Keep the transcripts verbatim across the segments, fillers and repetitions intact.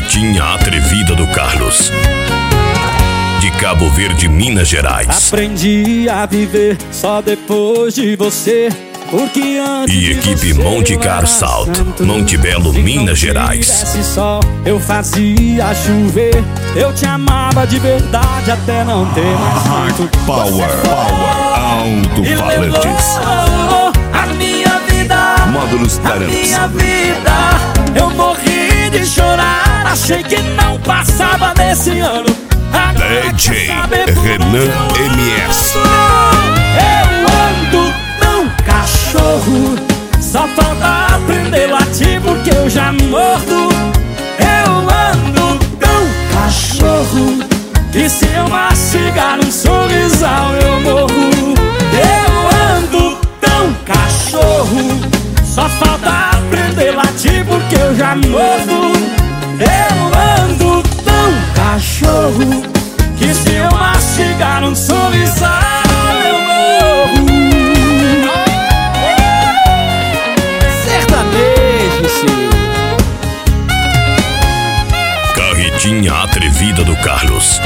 Carretinha atrevida do Carlos, de Cabo Verde, Minas Gerais. Aprendi a viver só depois de você, porque antes e equipe Monte Car Salt, Monte Belo, Minas Gerais. Se sol, eu fazia chover, eu te amava de verdade até não ter mais feito. Power, Power, alto-falantes. A minha vida, Módulos a Tarantos. minha vida, eu morri de chorar, achei que não passava desse ano. D J Renan M S. Eu ando tão cachorro, só falta aprender latir porque eu já mordo. Eu ando tão cachorro, que se eu mastigar um sorrisal eu morro. Eu ando tão cachorro, só falta aprender latir porque eu já mordo. Eu ando tão cachorro, que se eu mastigar um sorrisal eu morro. Sertanejo, sim. Carretinha atrevida do Carlos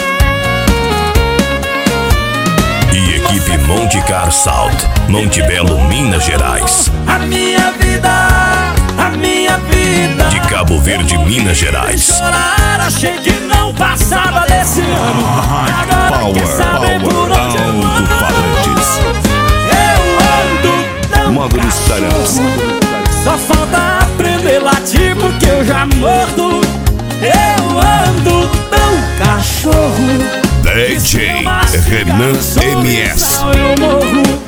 e equipe Monte Car Salt, Monte Belo, Minas Gerais. A minha vida, a minha vida, de Cabo Verde, Minas Gerais. Chorar, achei que não passava desse ano. Agora Power, quer saber por Power, onde eu ando? alto-falantes. Eu ando tão Módulos Tarantos. cachorro, só falta aprender latir porque eu já mordo. Eu ando tão cachorro, D J Renan M S. eu morro.